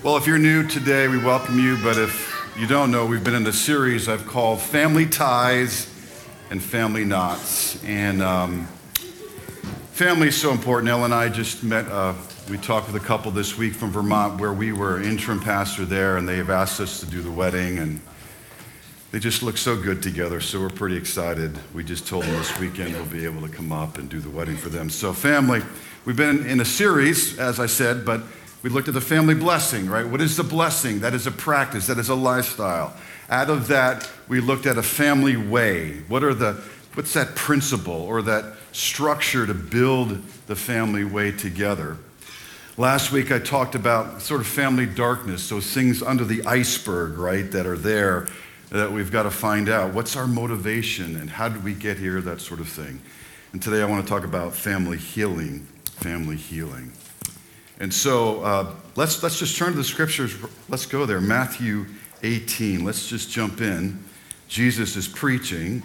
Well, if you're new today, we welcome you, but if you don't know, we've been in a series I've called Family Ties and Family Knots. And family is so important. Elle and I just met, we talked with a couple this week from Vermont where we were interim pastor there, and they have asked us to do the wedding, and they just look so good together, so we're pretty excited. We just told them this weekend we'll be able to come up and do the wedding for them. So family, we've been in a series, as I said, but we looked at the family blessing, right? What is the blessing? That is a practice, that is a lifestyle. Out of that, we looked at a family way. What's that principle or that structure to build the family way together? Last week I talked about sort of family darkness, those things under the iceberg, right, that are there that we've got to find out. What's our motivation and how did we get here, that sort of thing. And today I want to talk about family healing, family healing. And so let's just turn to the scriptures. Let's go there. Matthew 18. Let's just jump in. Jesus is preaching.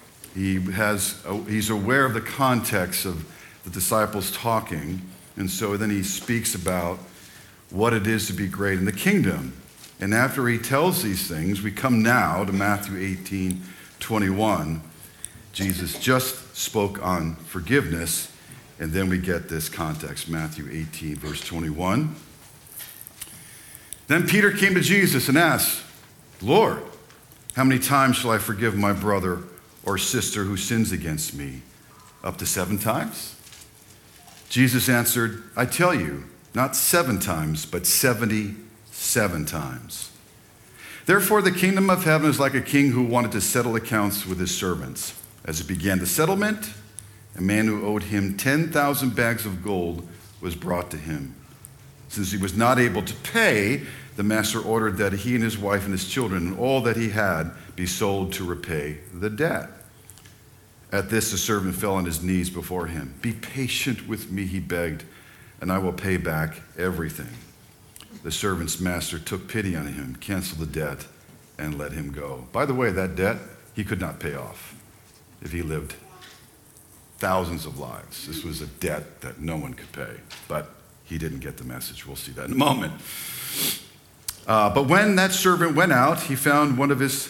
He's aware of the context of the disciples talking. And so then he speaks about what it is to be great in the kingdom. And after he tells these things, we come now to Matthew 18:21. Jesus just spoke on forgiveness. And then we get this context, Matthew 18, verse 21. Then Peter came to Jesus and asked, Lord, how many times shall I forgive my brother or sister who sins against me? Up to 7 times? Jesus answered, I tell you, not 7 times, but 77 times. Therefore, the kingdom of heaven is like a king who wanted to settle accounts with his servants. As he began the settlement, a man who owed him 10,000 bags of gold was brought to him. Since he was not able to pay, the master ordered that he and his wife and his children and all that he had be sold to repay the debt. At this, the servant fell on his knees before him. Be patient with me, he begged, and I will pay back everything. The servant's master took pity on him, canceled the debt, and let him go. By the way, that debt he could not pay off if he lived thousands of lives. This was a debt that no one could pay, but he didn't get the message. We'll see that in a moment. But when that servant went out, he found one of his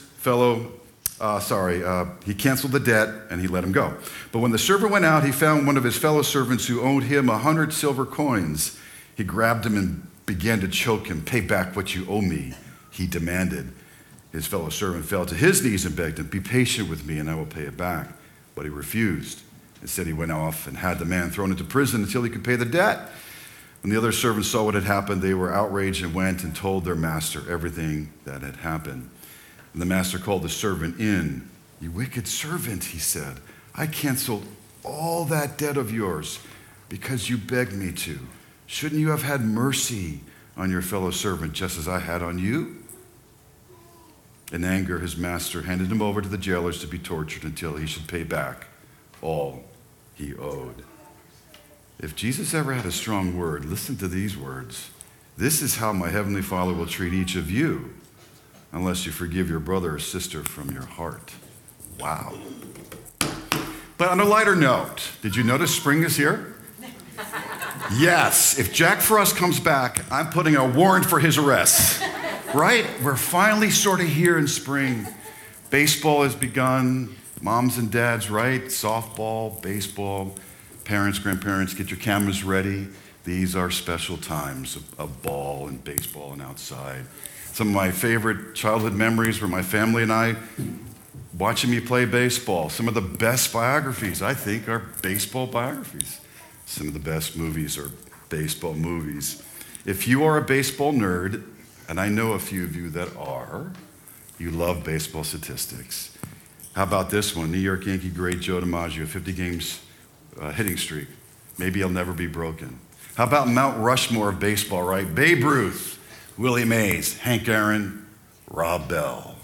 he canceled the debt and he let him go. But when the servant went out, he found one of his fellow servants who owed him 100 silver coins. He grabbed him and began to choke him. Pay back what you owe me, he demanded. His fellow servant fell to his knees and begged him, be patient with me and I will pay it back. But he refused. Instead, he went off and had the man thrown into prison until he could pay the debt. When the other servants saw what had happened, they were outraged and went and told their master everything that had happened. And the master called the servant in. You wicked servant, he said, I canceled all that debt of yours because you begged me to. Shouldn't you have had mercy on your fellow servant just as I had on you? In anger, his master handed him over to the jailers to be tortured until he should pay back all he owed. If Jesus ever had a strong word, listen to these words. This is how my heavenly Father will treat each of you unless you forgive your brother or sister from your heart. Wow. But on a lighter note, did you notice spring is here? Yes, if Jack Frost comes back, I'm putting a warrant for his arrest. Right? We're finally sort of here in spring. Baseball has begun. Moms and dads, right? Softball, baseball, parents, grandparents, get your cameras ready. These are special times of ball and baseball and outside. Some of my favorite childhood memories were my family and I watching me play baseball. Some of the best biographies, I think, are baseball biographies. Some of the best movies are baseball movies. If you are a baseball nerd, and I know a few of you that are, you love baseball statistics. How about this one? New York Yankee great Joe DiMaggio, 50 games hitting streak. Maybe he'll never be broken. How about Mount Rushmore of baseball, right? Babe Ruth, Willie Mays, Hank Aaron, Rob Bell.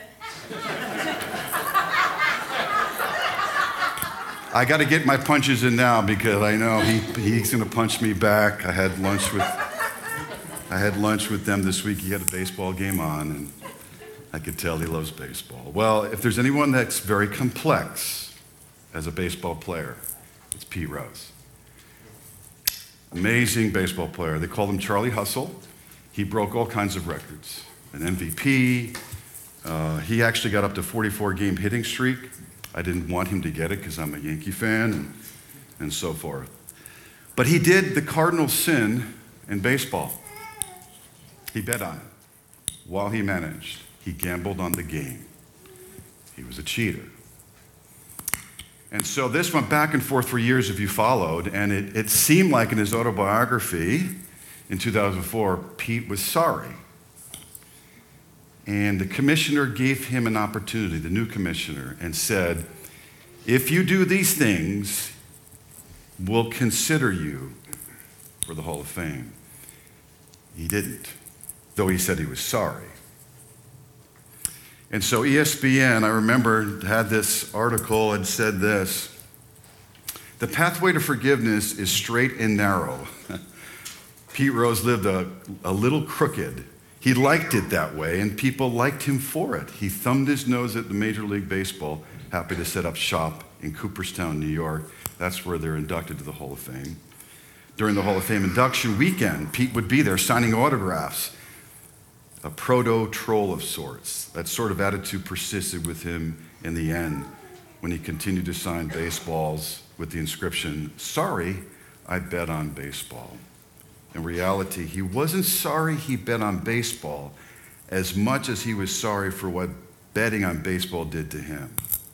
I got to get my punches in now because I know he's going to punch me back. I had lunch with them this week. He had a baseball game on, and I could tell he loves baseball. Well, if there's anyone that's very complex as a baseball player, it's Pete Rose. Amazing baseball player. They call him Charlie Hustle. He broke all kinds of records. An MVP. He actually got up to 44-game hitting streak. I didn't want him to get it because I'm a Yankee fan and so forth. But he did the cardinal sin in baseball. He bet on it while he managed. He gambled on the game. He was a cheater. And so this went back and forth for years if you followed, and it seemed like in his autobiography in 2004, Pete was sorry. And the commissioner gave him an opportunity, the new commissioner, and said, if you do these things, we'll consider you for the Hall of Fame. He didn't, though he said he was sorry. And so ESPN, I remember, had this article and said this: the pathway to forgiveness is straight and narrow. Pete Rose lived a little crooked. He liked it that way, and people liked him for it. He thumbed his nose at the Major League Baseball, happy to set up shop in Cooperstown, New York. That's where they're inducted to the Hall of Fame. During the Hall of Fame induction weekend, Pete would be there signing autographs, a proto-troll of sorts. That sort of attitude persisted with him in the end when he continued to sign baseballs with the inscription, "Sorry, I bet on baseball." In reality, he wasn't sorry he bet on baseball as much as he was sorry for what betting on baseball did to him.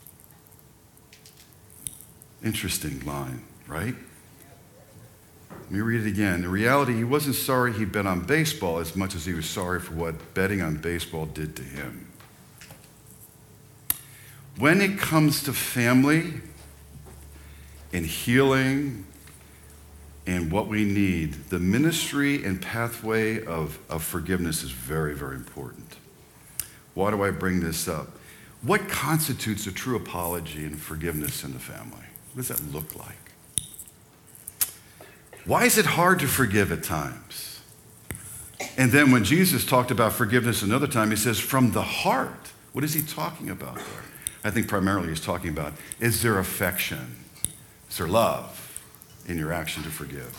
Interesting line, right? Let me read it again. In reality, he wasn't sorry he bet on baseball as much as he was sorry for what betting on baseball did to him. When it comes to family and healing and what we need, the ministry and pathway of forgiveness is very, very important. Why do I bring this up? What constitutes a true apology and forgiveness in the family? What does that look like? Why is it hard to forgive at times? And then when Jesus talked about forgiveness another time, he says, from the heart. What is he talking about there? I think primarily he's talking about, is there affection? Is there love in your action to forgive?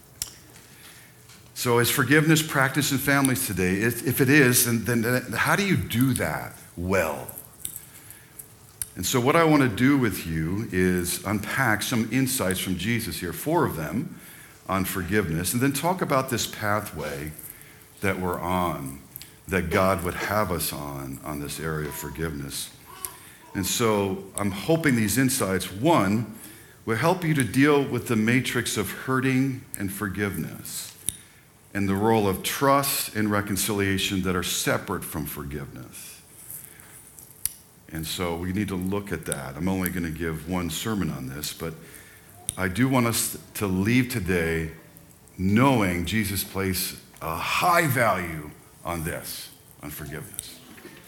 So is forgiveness practiced in families today? If it is, then how do you do that well? And so what I want to do with you is unpack some insights from Jesus here, 4 of them, on forgiveness, and then talk about this pathway that we're on, that God would have us on this area of forgiveness. And so I'm hoping these insights, 1, will help you to deal with the matrix of hurting and forgiveness and the role of trust and reconciliation that are separate from forgiveness. And so we need to look at that. I'm only going to give one sermon on this, but I do want us to leave today knowing Jesus placed a high value on this, on forgiveness.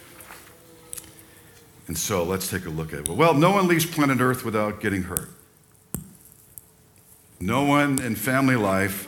And so let's take a look at it. Well, no one leaves planet Earth without getting hurt. No one in family life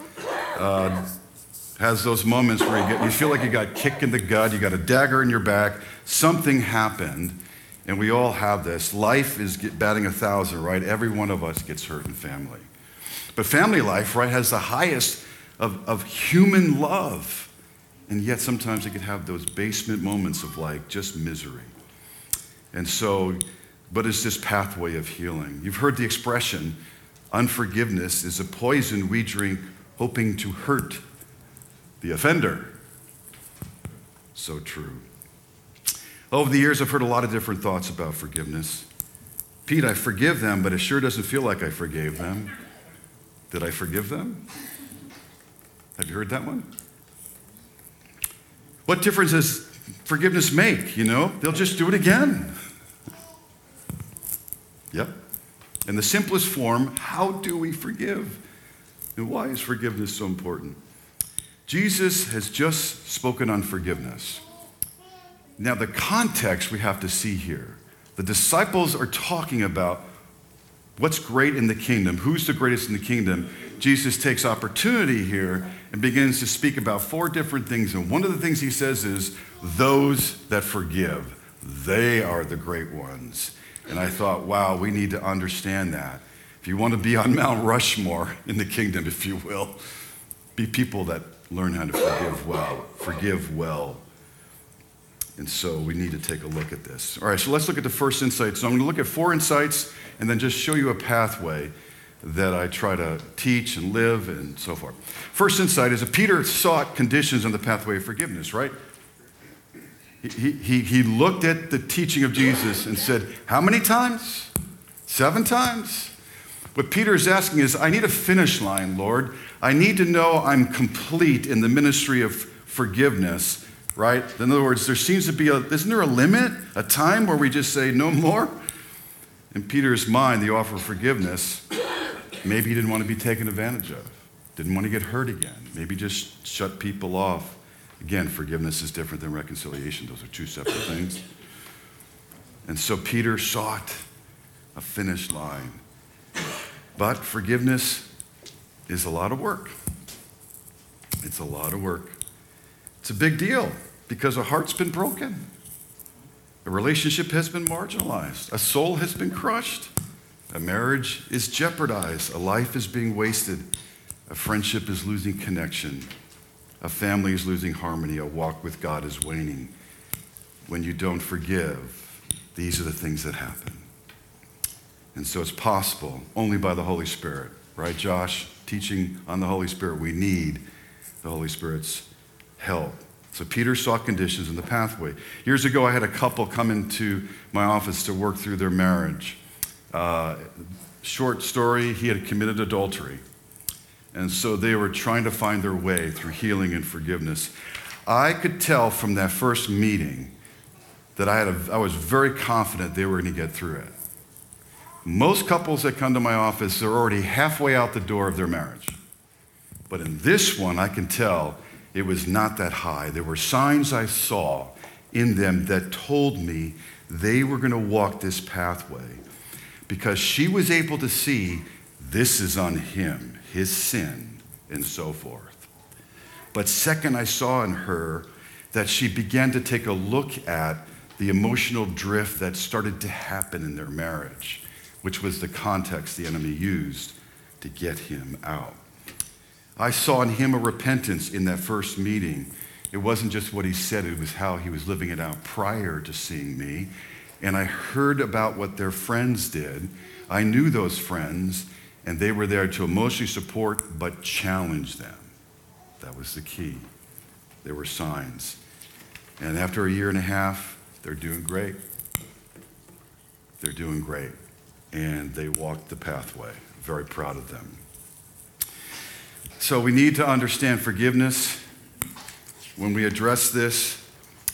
has those moments where you feel like you got kicked in the gut, you got a dagger in your back, something happened. And we all have this. Life is batting 1,000, right? Every one of us gets hurt in family. But family life, right, has the highest of human love. And yet sometimes it can have those basement moments of like just misery. And so, but it's this pathway of healing. You've heard the expression, unforgiveness is a poison we drink hoping to hurt the offender. So true. Over the years, I've heard a lot of different thoughts about forgiveness. Pete, I forgive them, but it sure doesn't feel like I forgave them. Did I forgive them? Have you heard that one? What difference does forgiveness make? You know, they'll just do it again. Yep. In the simplest form, how do we forgive? And why is forgiveness so important? Jesus has just spoken on forgiveness. Now, the context we have to see here. The disciples are talking about what's great in the kingdom, who's the greatest in the kingdom. Jesus takes opportunity here and begins to speak about 4 different things. And one of the things he says is, those that forgive, they are the great ones. And I thought, wow, we need to understand that. If you want to be on Mount Rushmore in the kingdom, if you will, be people that learn how to forgive well. forgive well. And so we need to take a look at this. All right, so let's look at the first insight. So I'm going to look at 4 insights and then just show you a pathway that I try to teach and live and so forth. First insight is that Peter sought conditions on the pathway of forgiveness, right? He looked at the teaching of Jesus and said, how many times? 7 times? What Peter is asking is, I need a finish line, Lord. I need to know I'm complete in the ministry of forgiveness, right? In other words, there seems to be isn't there a limit, a time where we just say no more? In Peter's mind, the offer of forgiveness, maybe he didn't want to be taken advantage of, didn't want to get hurt again, maybe just shut people off. Again, forgiveness is different than reconciliation. Those are 2 separate things. And so Peter sought a finish line. But forgiveness is a lot of work. It's a lot of work. It's a big deal because a heart's been broken. A relationship has been marginalized. A soul has been crushed. A marriage is jeopardized. A life is being wasted. A friendship is losing connection. A family is losing harmony. A walk with God is waning. When you don't forgive, these are the things that happen. And so it's possible only by the Holy Spirit. Right, Josh? Teaching on the Holy Spirit. We need the Holy Spirit's help. So Peter sought conditions in the pathway. Years ago, I had a couple come into my office to work through their marriage. Short story, he had committed adultery. And so they were trying to find their way through healing and forgiveness. I could tell from that first meeting that I was very confident they were going to get through it. Most couples that come to my office are already halfway out the door of their marriage. But in this one, I can tell it was not that high. There were signs I saw in them that told me they were going to walk this pathway because she was able to see this is on him, his sin, and so forth. But second, I saw in her that she began to take a look at the emotional drift that started to happen in their marriage, which was the context the enemy used to get him out. I saw in him a repentance in that first meeting. It wasn't just what he said, it was how he was living it out prior to seeing me. And I heard about what their friends did. I knew those friends, and they were there to emotionally support but challenge them. That was the key. There were signs. And after 1.5 years, they're doing great. They're doing great. And they walked the pathway. Very proud of them. So we need to understand forgiveness. When we address this,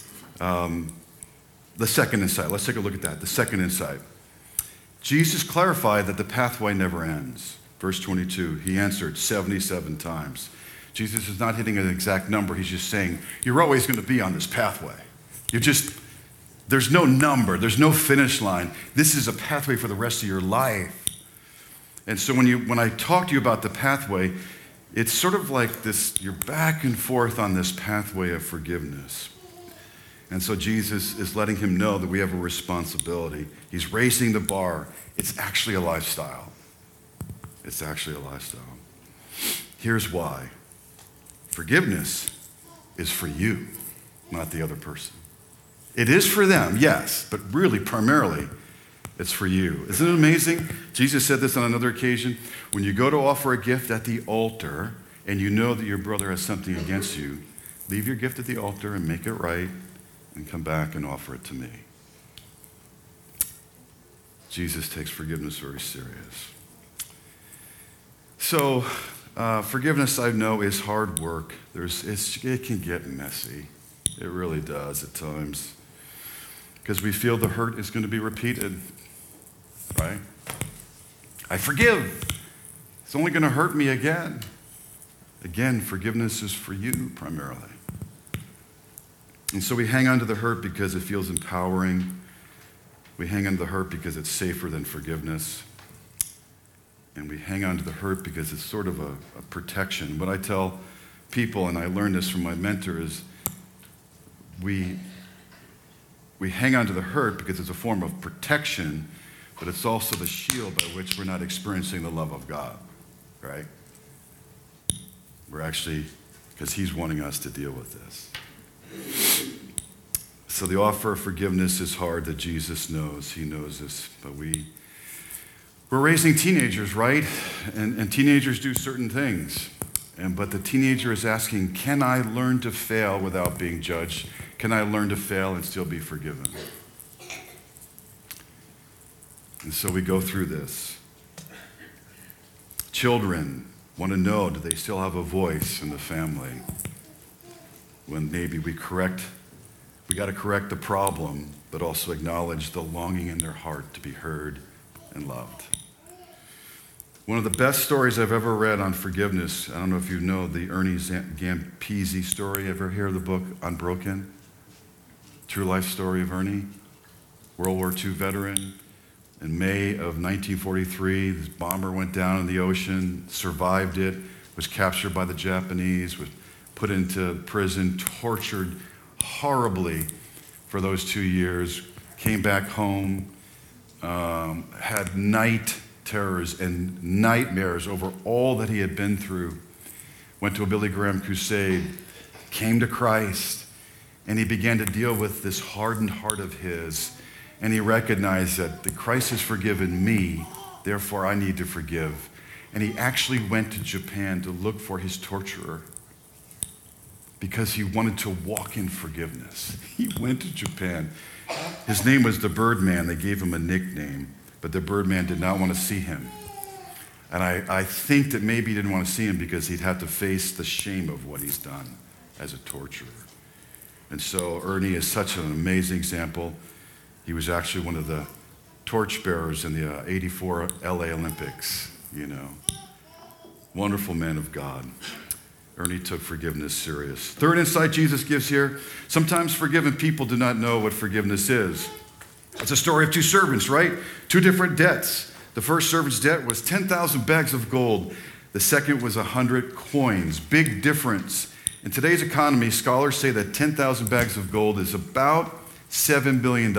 the second insight, let's take a look at that. The second insight. Jesus clarified that the pathway never ends. Verse 22, he answered 77 times. Jesus is not hitting an exact number. He's just saying, you're always going to be on this pathway. There's no number. There's no finish line. This is a pathway for the rest of your life. And so when I talk to you about the pathway, it's sort of like this, you're back and forth on this pathway of forgiveness. And so Jesus is letting him know that we have a responsibility. He's raising the bar. It's actually a lifestyle. It's actually a lifestyle. Here's why. Forgiveness is for you, not the other person. It is for them, yes, but really, primarily, it's for you. Isn't it amazing? Jesus said this on another occasion. When you go to offer a gift at the altar and you know that your brother has something against you, leave your gift at the altar and make it right and come back and offer it to me. Jesus takes forgiveness very serious. So, forgiveness, I know, is hard work. It can get messy. It really does at times. Because we feel the hurt is going to be repeated, right? I forgive. It's only going to hurt me again. Again, forgiveness is for you primarily. And so we hang on to the hurt because it feels empowering. We hang on to the hurt because it's safer than forgiveness. And we hang on to the hurt because it's sort of a protection. What I tell people, and I learned this from my mentor, is we hang on to the hurt because it's a form of protection, but it's also the shield by which we're not experiencing the love of God, right? We're actually because he's wanting us to deal with this. So the offer of forgiveness is hard, that Jesus knows. He knows this. But we're raising teenagers, right? And teenagers do certain things. But the teenager is asking, can I learn to fail without being judged? Can I learn to fail and still be forgiven? And so we go through this. Children want to know, do they still have a voice in the family? When maybe we got to correct the problem, but also acknowledge the longing in their heart to be heard and loved. One of the best stories I've ever read on forgiveness, I don't know if you know the Ernie Gampese story. Ever hear the book Unbroken? True life story of Ernie, World War II veteran. In May of 1943, this bomber went down in the ocean, survived it, was captured by the Japanese, was put into prison, tortured horribly for those 2 years, came back home, had night terrors and nightmares over all that he had been through, went to a Billy Graham crusade, came to Christ, and he began to deal with this hardened heart of his, and he recognized that the Christ has forgiven me, therefore I need to forgive. And he actually went to Japan to look for his torturer because he wanted to walk in forgiveness. He went to Japan. His name was the Birdman. They gave him a nickname, but the Birdman did not want to see him. And I think that maybe he didn't want to see him because he'd have to face the shame of what he's done as a torturer. And so Ernie is such an amazing example. He was actually one of the torchbearers in the 84 LA Olympics, Wonderful man of God. Ernie took forgiveness serious. Third insight Jesus gives here, sometimes forgiven people do not know what forgiveness is. It's a story of two servants, right? Two different debts. The first servant's debt was 10,000 bags of gold. The second was 100 coins. Big difference. In today's economy, scholars say that 10,000 bags of gold is about $7 billion.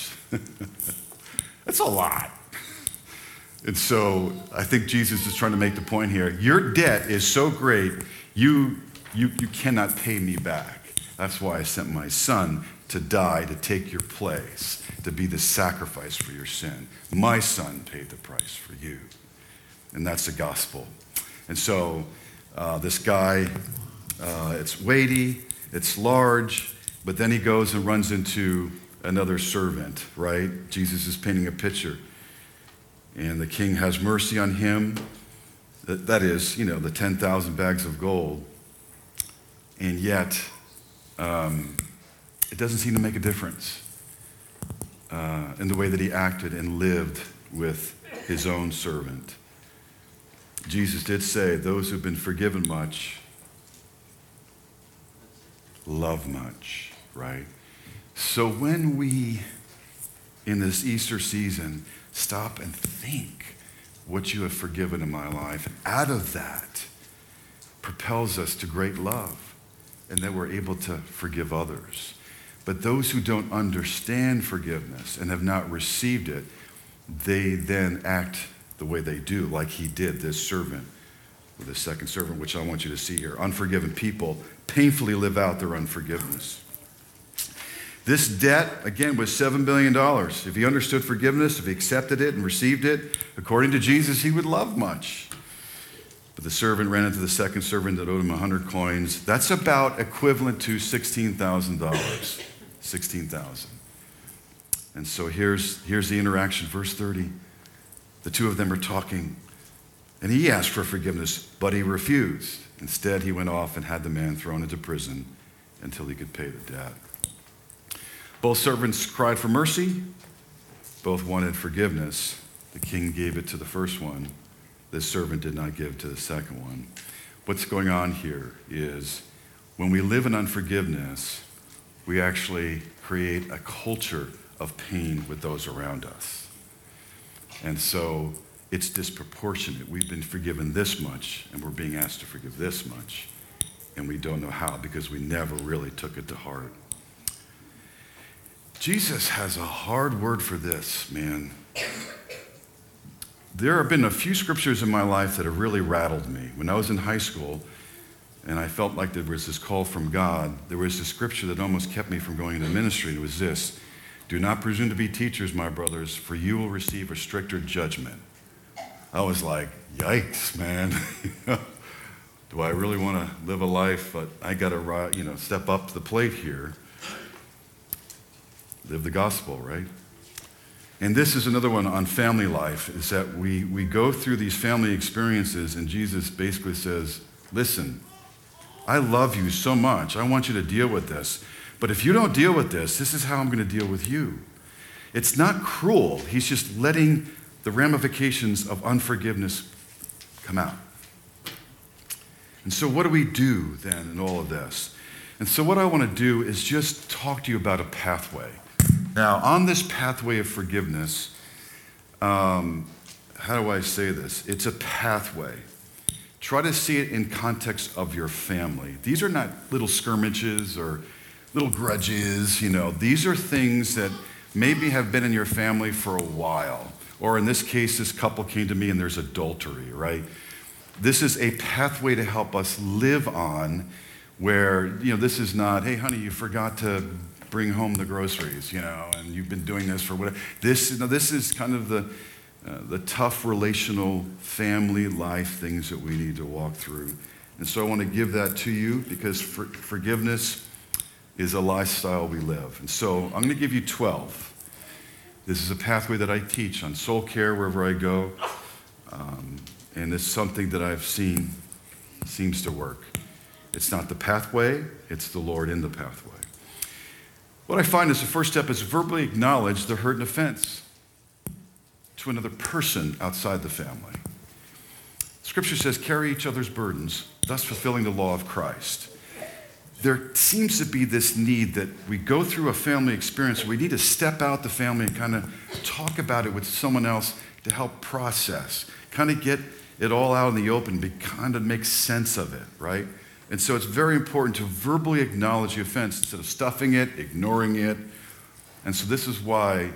That's a lot. And so I think Jesus is trying to make the point here. Your debt is so great, you cannot pay me back. That's why I sent my son to die, to take your place, to be the sacrifice for your sin. My son paid the price for you. And that's the gospel. And so this guy, it's weighty, it's large, but then he goes and runs into another servant, right? Jesus is painting a picture. And the king has mercy on him. That is, the 10,000 bags of gold. And yet, it doesn't seem to make a difference in the way that he acted and lived with his own servant. Jesus did say, those who've been forgiven much love much, right? So when we, in this Easter season, stop and think what you have forgiven in my life, out of that propels us to great love, and that we're able to forgive others. But those who don't understand forgiveness and have not received it, they then act the way they do, like he did, this servant, with the second servant, which I want you to see here. Unforgiven people painfully live out their unforgiveness. This debt, again, was $7 billion. If he understood forgiveness, if he accepted it and received it, according to Jesus, he would love much. But the servant ran into the second servant that owed him 100 coins. That's about equivalent to $16,000. $16,000. And so here's the interaction, verse 30. The two of them are talking, and he asked for forgiveness, but he refused. Instead, he went off and had the man thrown into prison until he could pay the debt. Both servants cried for mercy. Both wanted forgiveness. The king gave it to the first one. The servant did not give to the second one. What's going on here is when we live in unforgiveness, we actually create a culture of pain with those around us. And so it's disproportionate. We've been forgiven this much, and we're being asked to forgive this much, and we don't know how because we never really took it to heart. Jesus has a hard word for this, man. There have been a few scriptures in my life that have really rattled me. When I was in high school, and I felt like there was this call from God, there was this scripture that almost kept me from going into ministry. It was this: do not presume to be teachers, my brothers, for you will receive a stricter judgment. I was like, yikes, man. Do I really want to live a life, but I got to, step up to the plate here. Live the gospel, right? And this is another one on family life, is that we go through these family experiences, and Jesus basically says, listen, I love you so much. I want you to deal with this. But if you don't deal with this, this is how I'm going to deal with you. It's not cruel. He's just letting the ramifications of unforgiveness come out. And so what do we do then in all of this? And so what I want to do is just talk to you about a pathway. Now, on this pathway of forgiveness, how do I say this? It's a pathway. Try to see it in context of your family. These are not little skirmishes or little grudges, These are things that maybe have been in your family for a while. Or in this case, this couple came to me and there's adultery, right? This is a pathway to help us live on where, this is not, hey, honey, you forgot to bring home the groceries, and you've been doing this for whatever. This is kind of the tough relational family life things that we need to walk through. And so I want to give that to you because forgiveness is a lifestyle we live. And so I'm going to give you 12. This is a pathway that I teach on soul care wherever I go. And it's something that I've seen seems to work. It's not the pathway, it's the Lord in the pathway. What I find is the first step is verbally acknowledge the hurt and offense to another person outside the family. Scripture says, carry each other's burdens, thus fulfilling the law of Christ. There seems to be this need that we go through a family experience. We need to step out the family and kind of talk about it with someone else to help process, kind of get it all out in the open, kind of make sense of it, right? And so it's very important to verbally acknowledge the offense instead of stuffing it, ignoring it. And so this is why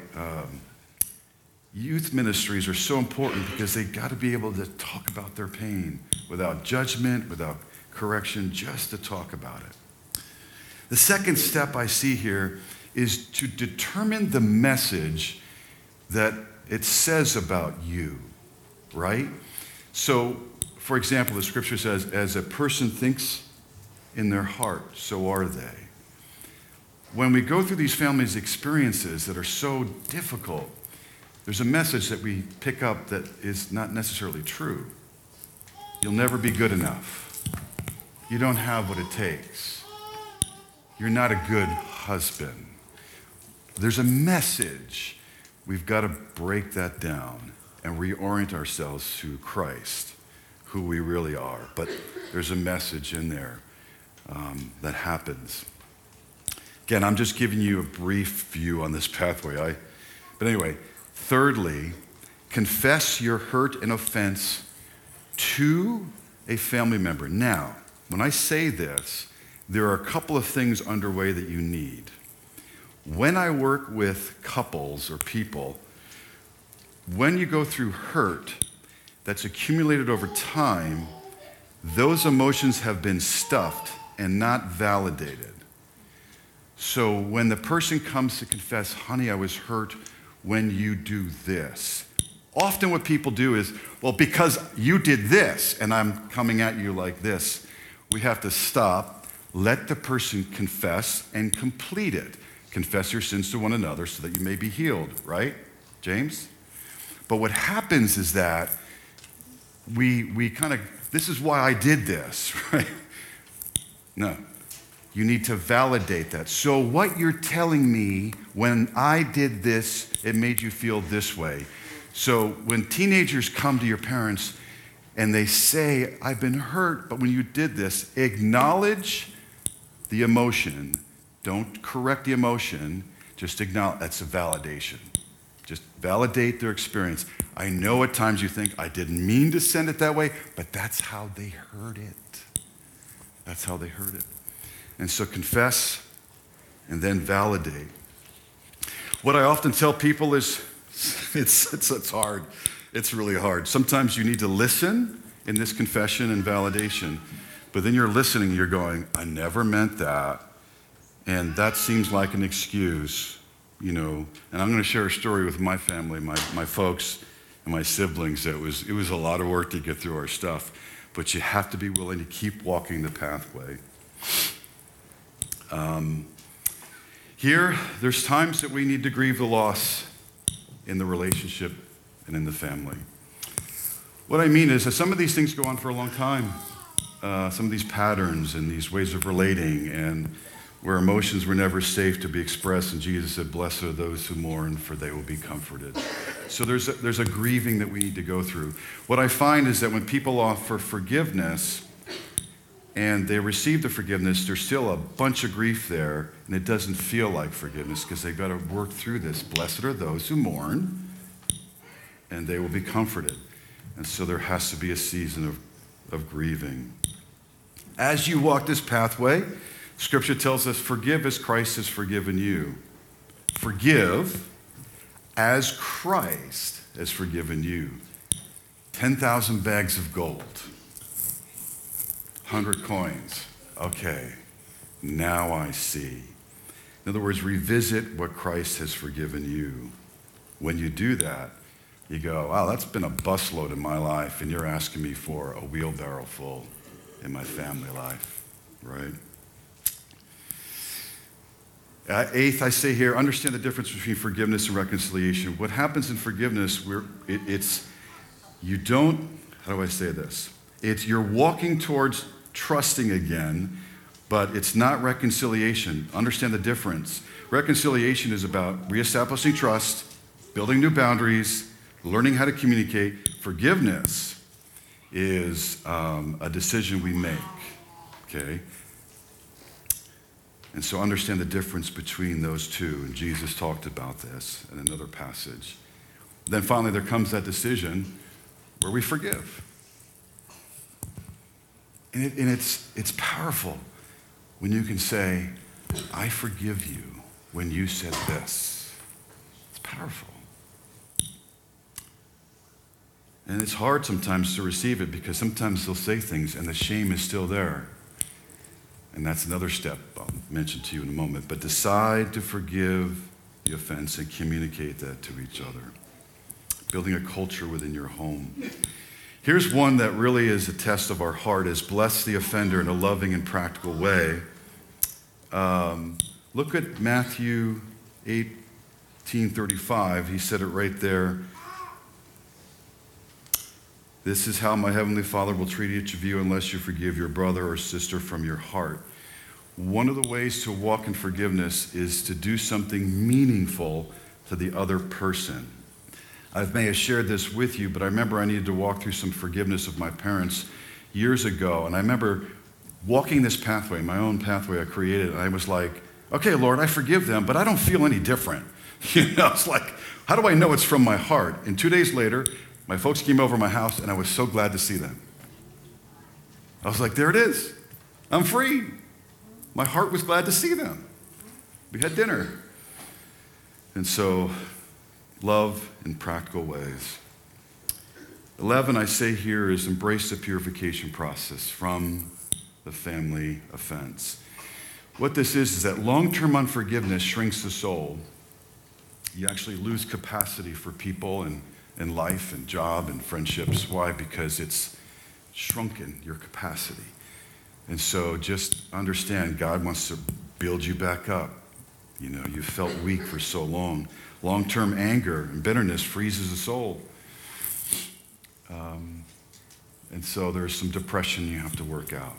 youth ministries are so important, because they got to be able to talk about their pain without judgment, without correction, just to talk about it. The second step I see here is to determine the message that it says about you, right? So, for example, the scripture says, as a person thinks in their heart, so are they. When we go through these families' experiences that are so difficult, there's a message that we pick up that is not necessarily true. You'll never be good enough. You don't have what it takes. You're not a good husband. There's a message. We've got to break that down and reorient ourselves to Christ, who we really are. But there's a message in there that happens. Again, I'm just giving you a brief view on this pathway. But anyway, thirdly, confess your hurt and offense to a family member. Now, when I say this, there are a couple of things underway that you need. When I work with couples or people, when you go through hurt that's accumulated over time, those emotions have been stuffed and not validated. So when the person comes to confess, honey, I was hurt when you do this, often what people do is, well, because you did this and I'm coming at you like this, we have to stop, let the person confess and complete it. Confess your sins to one another so that you may be healed, right, James? But what happens is that we kind of, this is why I did this, right? No, you need to validate that. So what you're telling me, when I did this, it made you feel this way. So when teenagers come to your parents and they say, I've been hurt, but when you did this, acknowledge the emotion. Don't correct the emotion, just acknowledge. That's a validation. Just validate their experience. I know at times you think, I didn't mean to send it that way, but that's how they heard it. That's how they heard it. And so confess and then validate. What I often tell people is, it's hard. It's really hard. Sometimes you need to listen in this confession and validation. But then you're listening, you're going, I never meant that. And that seems like an excuse, And I'm going to share a story with my family, my folks and my siblings. It was a lot of work to get through our stuff. But you have to be willing to keep walking the pathway. Here, there's times that we need to grieve the loss in the relationship and in the family. What I mean is that some of these things go on for a long time. Some of these patterns and these ways of relating, and where emotions were never safe to be expressed. And Jesus said, blessed are those who mourn, for they will be comforted. So there's a grieving that we need to go through. What I find is that when people offer forgiveness and they receive the forgiveness, there's still a bunch of grief there, and it doesn't feel like forgiveness because they've got to work through this. Blessed are those who mourn, and they will be comforted. And so there has to be a season of grieving. As you walk this pathway, Scripture tells us, forgive as Christ has forgiven you. Forgive as Christ has forgiven you. 10,000 bags of gold. 100 coins. Okay, now I see. In other words, revisit what Christ has forgiven you. When you do that, you go, wow, that's been a busload in my life, and you're asking me for a wheelbarrow full in my family life, right? Eighth, I say here, understand the difference between forgiveness and reconciliation. What happens in forgiveness, you're walking towards trusting again, but it's not reconciliation. Understand the difference. Reconciliation is about reestablishing trust, building new boundaries, learning how to communicate. Forgiveness is a decision we make, okay? And so understand the difference between those two. And Jesus talked about this in another passage. Then finally, there comes that decision where we forgive. And it's powerful when you can say, I forgive you when you said this. It's powerful. And it's hard sometimes to receive it because sometimes they'll say things and the shame is still there. And that's another step I'll mention to you in a moment. But decide to forgive the offense and communicate that to each other. Building a culture within your home. Here's one that really is a test of our heart, is bless the offender in a loving and practical way. Look at Matthew 18:35. He said it right there. This is how my heavenly Father will treat each of you unless you forgive your brother or sister from your heart. One of the ways to walk in forgiveness is to do something meaningful to the other person. I may have shared this with you, but I remember I needed to walk through some forgiveness of my parents years ago. And I remember walking this pathway, my own pathway I created, and I was like, okay, Lord, I forgive them, but I don't feel any different. It's like, how do I know it's from my heart? And 2 days later, my folks came over to my house, and I was so glad to see them. I was like, there it is. I'm free. My heart was glad to see them. We had dinner. And so, love in practical ways. 11, I say here, is embrace the purification process from the family offense. What this is that long-term unforgiveness shrinks the soul. You actually lose capacity for people and life and job and friendships. Why? Because it's shrunken your capacity. And so just understand, God wants to build you back up. You felt weak for so long. Long-term anger and bitterness freezes the soul. And so there's some depression you have to work out.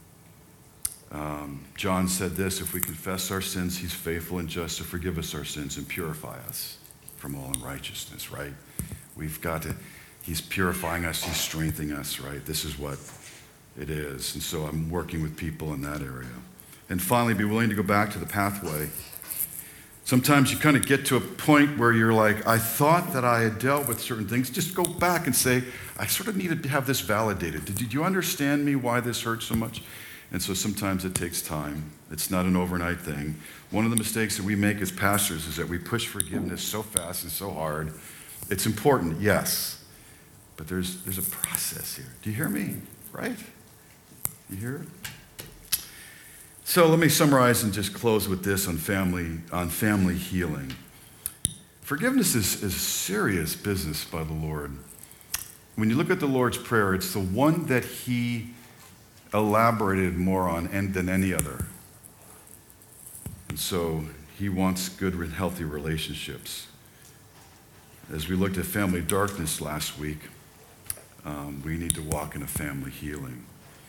John said this, if we confess our sins, he's faithful and just to forgive us our sins and purify us from all unrighteousness, right? He's purifying us, he's strengthening us, right? This is what it is. And so I'm working with people in that area. And finally, be willing to go back to the pathway. Sometimes you kind of get to a point where you're like, I thought that I had dealt with certain things. Just go back and say, I sort of needed to have this validated. Did you understand me why this hurt so much? And so sometimes it takes time. It's not an overnight thing. One of the mistakes that we make as pastors is that we push forgiveness so fast and so hard. It's important, yes, but there's a process here. Do you hear me? Right? You hear it? So let me summarize and just close with this on family healing. Forgiveness is serious business by the Lord. When you look at the Lord's Prayer, it's the one that he elaborated more on than any other. And so he wants good and healthy relationships. As we looked at family darkness last week, we need to walk in a family healing.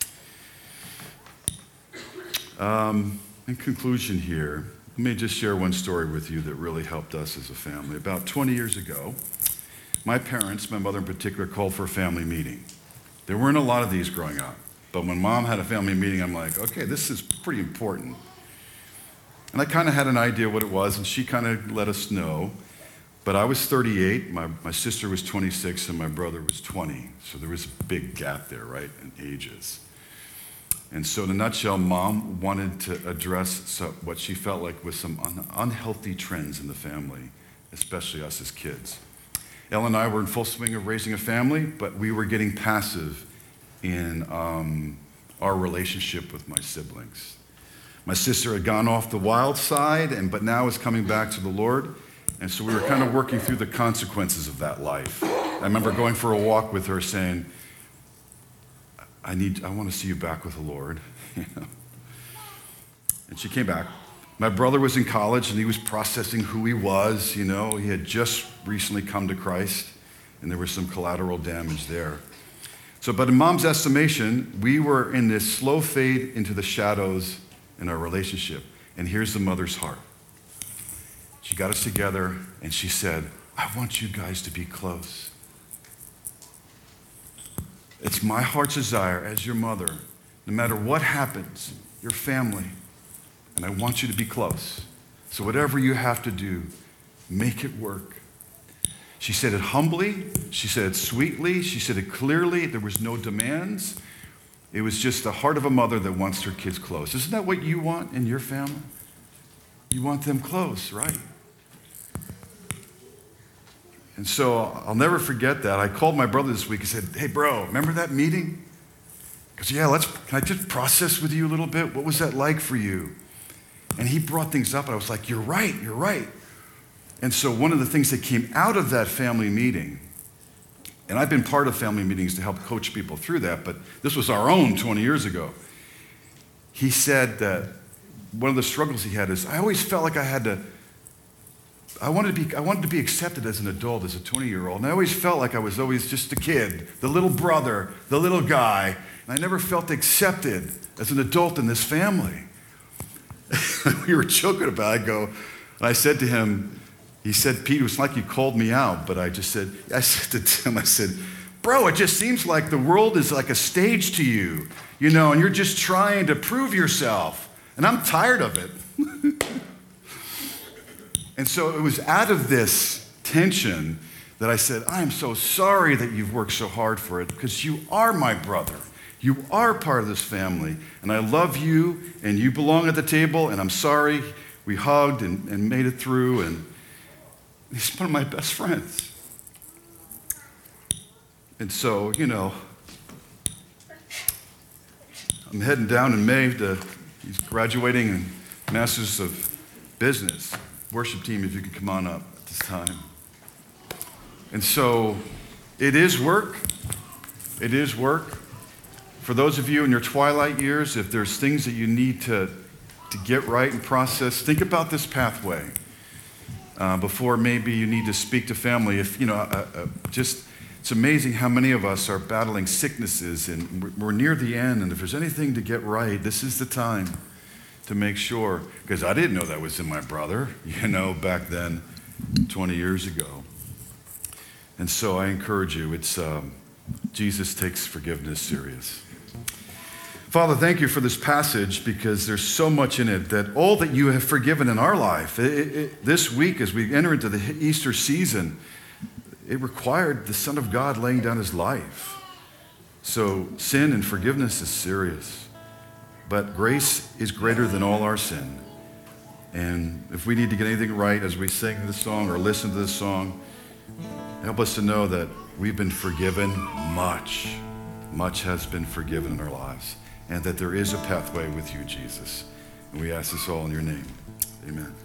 In conclusion here, let me just share one story with you that really helped us as a family. About 20 years ago, my parents, my mother in particular, called for a family meeting. There weren't a lot of these growing up, but when Mom had a family meeting, I'm like, okay, this is pretty important. And I kind of had an idea what it was, and she kind of let us know. But I was 38, my sister was 26, and my brother was 20. So there was a big gap there, right, in ages. And so in a nutshell, Mom wanted to address what she felt like was some unhealthy trends in the family, especially us as kids. Elle and I were in full swing of raising a family, but we were getting passive in our relationship with my siblings. My sister had gone off the wild side, but now is coming back to the Lord. And so we were kind of working through the consequences of that life. I remember going for a walk with her saying, I want to see you back with the Lord. And she came back. My brother was in college and he was processing who he was. He had just recently come to Christ and there was some collateral damage there. So, but in Mom's estimation, we were in this slow fade into the shadows in our relationship. And here's the mother's heart. She got us together and she said, I want you guys to be close. It's my heart's desire as your mother, no matter what happens, your family, and I want you to be close. So whatever you have to do, make it work. She said it humbly, she said it sweetly, she said it clearly. There was no demands. It was just the heart of a mother that wants her kids close. Isn't that what you want in your family? You want them close, right? And so I'll never forget that. I called my brother this week and said, hey, bro, remember that meeting? Because, can I just process with you a little bit? What was that like for you? And he brought things up, and I was like, you're right. And so one of the things that came out of that family meeting, and I've been part of family meetings to help coach people through that, but this was our own 20 years ago. He said that one of the struggles he had is, I always felt like I wanted to be accepted as an adult, as a 20-year-old, and I always felt like I was always just a kid, the little brother, the little guy, and I never felt accepted as an adult in this family. We were joking about it. I said to him, he said, Pete, it was like you called me out, but I said to Tim, I said, bro, it just seems like the world is like a stage to you, and you're just trying to prove yourself, and I'm tired of it. And so it was out of this tension that I said, I am so sorry that you've worked so hard for it because you are my brother. You are part of this family, and I love you, and you belong at the table, and I'm sorry. We hugged and made it through, and he's one of my best friends. And so, I'm heading down in May he's graduating in Masters of Business. Worship team, if you could come on up at this time. And so it is work. It is work. For those of you in your twilight years, if there's things that you need to get right and process, think about this pathway before maybe you need to speak to family. If it's amazing how many of us are battling sicknesses and we're near the end, and if there's anything to get right, this is the time to make sure, because I didn't know that was in my brother, back then, 20 years ago. And so I encourage you, Jesus takes forgiveness serious. Father, thank you for this passage because there's so much in it that all that you have forgiven in our life, this week as we enter into the Easter season, it required the Son of God laying down his life. So sin and forgiveness is serious. But grace is greater than all our sin. And if we need to get anything right as we sing this song or listen to this song, help us to know that we've been forgiven much. Much has been forgiven in our lives. and that there is a pathway with you, Jesus. And we ask this all in your name. Amen.